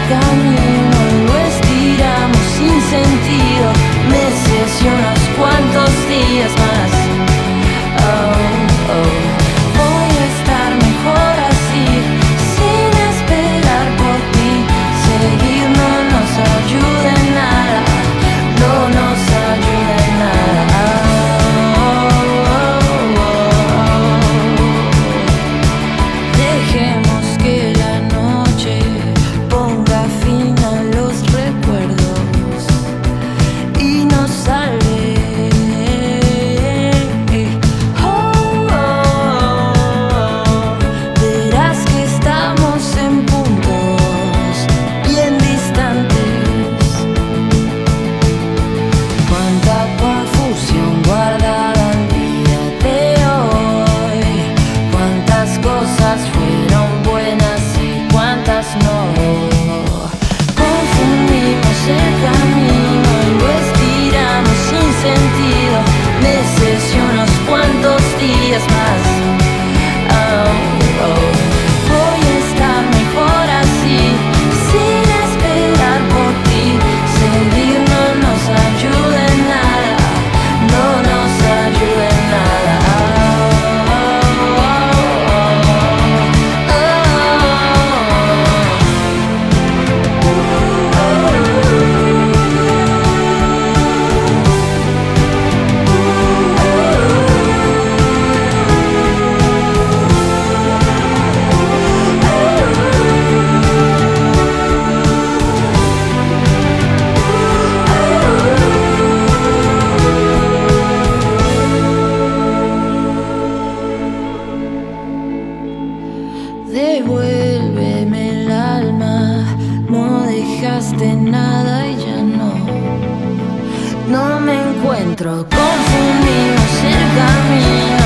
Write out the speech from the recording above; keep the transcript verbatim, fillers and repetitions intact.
camino y lo estiramos sin sentido, meses y unos cuantos días más. Oh, oh. Voy a estar mejor así, sin esperar por ti. Seguir no nos ayuda en nada, no nos ayuda en nada. Oh, oh, oh. Dejemos que la noche ponga fin a los recuerdos y nos salve. Oh, oh, oh. Verás que estamos en puntos bien distantes. Cuánta confusión guardada al día de hoy. Cuántas cosas fueron buenas y cuántas no. Confundimos el camino y lo estiramos sin sentido, meses y unos cuantos días más. Oh, oh. Voy a estar mejor así, sin esperar por ti. Seguir no nos ayuda en nada, no nos ayuda en nada. Oh, oh, devuélveme el alma, no dejaste nada y ya no, no me encuentro. Confundimos el camino